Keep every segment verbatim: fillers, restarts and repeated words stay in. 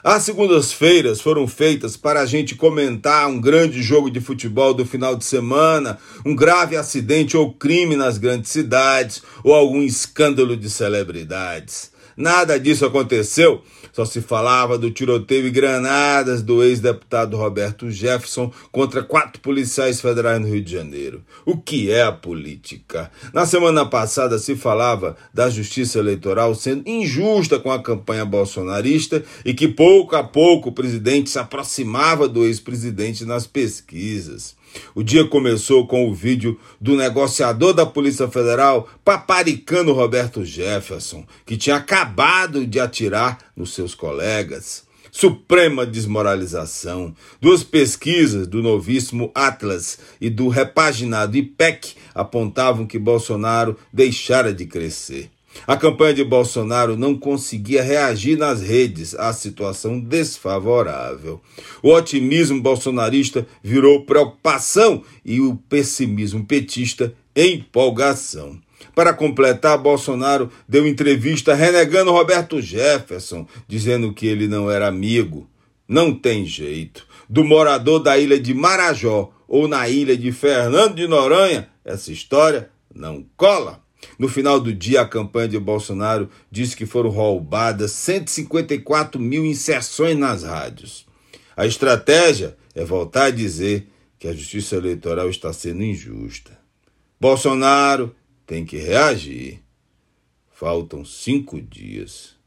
As segundas-feiras foram feitas para a gente comentar um grande jogo de futebol do final de semana, um grave acidente ou crime nas grandes cidades ou algum escândalo de celebridades. Nada disso aconteceu, só se falava do tiroteio e granadas do ex-deputado Roberto Jefferson contra quatro policiais federais no Rio de Janeiro. O que é a política? Na semana passada se falava da justiça eleitoral sendo injusta com a campanha bolsonarista e que pouco a pouco o presidente se aproximava do ex-presidente nas pesquisas. O dia começou com o vídeo do negociador da Polícia Federal paparicando Roberto Jefferson, que tinha acabado de atirar nos seus colegas. Suprema desmoralização. Duas pesquisas do novíssimo Atlas e do repaginado I P E C apontavam que Bolsonaro deixara de crescer. A campanha de Bolsonaro não conseguia reagir nas redes à situação desfavorável. O otimismo bolsonarista virou preocupação e o pessimismo petista empolgação. Para completar, Bolsonaro deu entrevista renegando Roberto Jefferson, dizendo que ele não era amigo. Não tem jeito. Do morador da ilha de Marajó ou na ilha de Fernando de Noronha, essa história não cola. No final do dia, a campanha de Bolsonaro disse que foram roubadas cento e cinquenta e quatro mil inserções nas rádios. A estratégia é voltar a dizer que a justiça eleitoral está sendo injusta. Bolsonaro tem que reagir. Faltam cinco dias.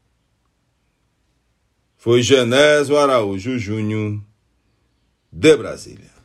Foi Genésio Araújo Júnior, de Brasília.